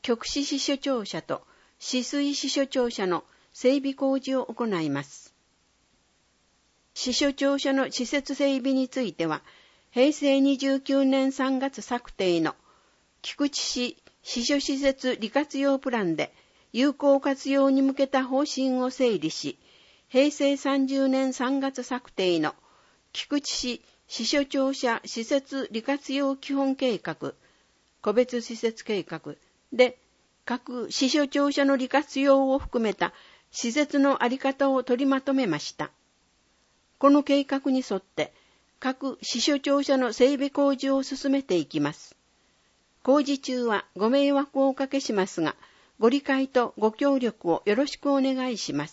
局支支所長者と止水支所長者の整備工事を行います。支所長者の施設整備については、平成29年3月策定の菊池市支所施設利活用プランで有効活用に向けた方針を整理し、平成30年3月策定の菊池市支所長者施設利活用基本計画、個別施設計画で各支所長者の利活用を含めた施設のあり方を取りまとめました。この計画に沿って各支所長者の整備工事を進めていきます。工事中はご迷惑をおかけしますが、ご理解とご協力をよろしくお願いします。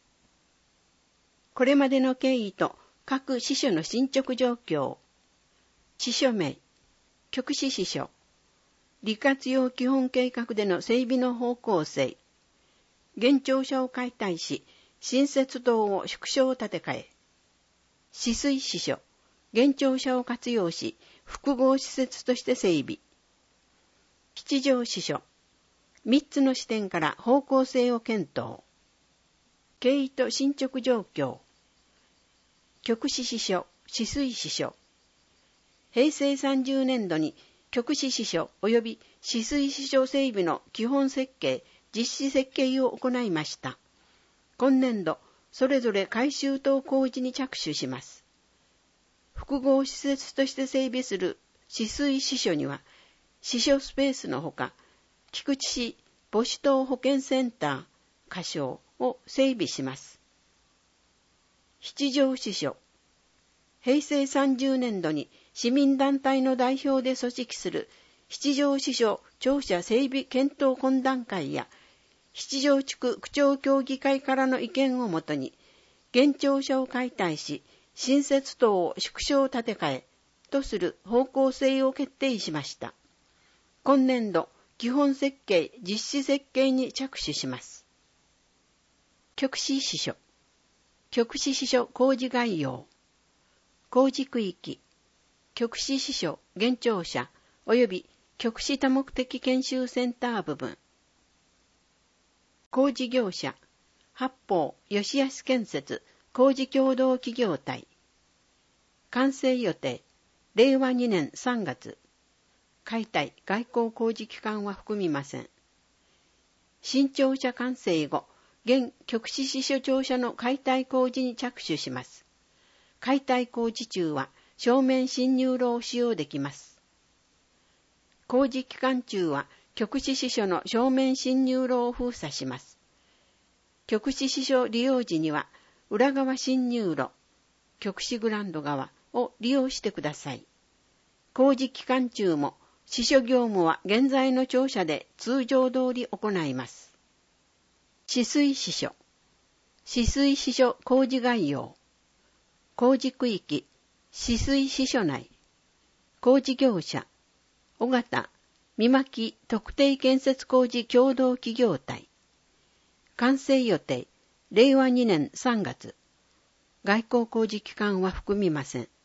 これまでの経緯と各支所の進捗状況、支所名、局支支所、利活用基本計画での整備の方向性、現庁舎を解体し、新設棟を縮小建て替え、止水支所、現庁舎を活用し、複合施設として整備、吉祥支所、3つの視点から方向性を検討、経緯と進捗状況、局支支所、止水支所、平成30年度に局支支所及び止水支所整備の基本設計、実施設計を行いました。今年度、それぞれ改修等工事に着手します。複合施設として整備する止水支所には、支所スペースのほか、菊池市母子島保健センター、仮称を整備します。七条支所、平成30年度に市民団体の代表で組織する七条支所庁舎整備検討懇談会や七条地区区長協議会からの意見をもとに、現庁舎を解体し、新設棟を縮小建て替えとする方向性を決定しました。今年度、基本設計、実施設計に着手します。局支支所、局支支所工事概要、工事区域、局支支所現庁舎及び局支多目的研修センター部分、工事業者、八方吉安建設工事協同企業体、完成予定、令和2年3月、解体外交工事期間は含みません。新庁舎完成後、現局支支所庁舎の解体工事に着手します。解体工事中は正面進入路を使用できます。工事期間中は局支支所の正面進入路を封鎖します。局支支所利用時には裏側進入路、局支グランド側を利用してください。工事期間中も支所業務は現在の庁舎で通常通り行います。止水支所、止水支所工事概要、工事区域、止水支所内、工事業者、尾形、三巻特定建設工事協同企業体、完成予定、令和2年3月、外交工事期間は含みません。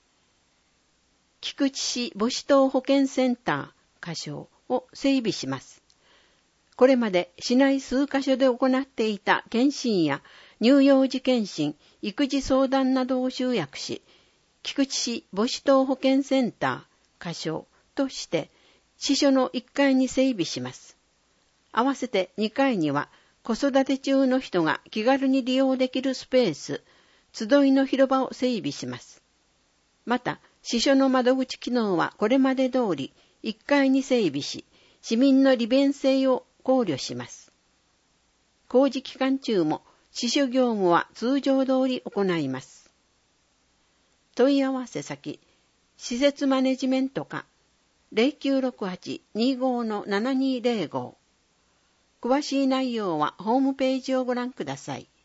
菊池市母子島保健センター、仮称を整備します。これまで市内数カ所で行っていた検診や乳幼児検診、育児相談などを集約し、菊池市母子島保健センター、仮称として、支所の1階に整備します。合わせて2階には、子育て中の人が気軽に利用できるスペース、集いの広場を整備します。また、支所の窓口機能はこれまで通り1階に整備し、市民の利便性を考慮します。工事期間中も支所業務は通常通り行います。問い合わせ先、施設マネジメント課 0968-25-7205。詳しい内容はホームページをご覧ください。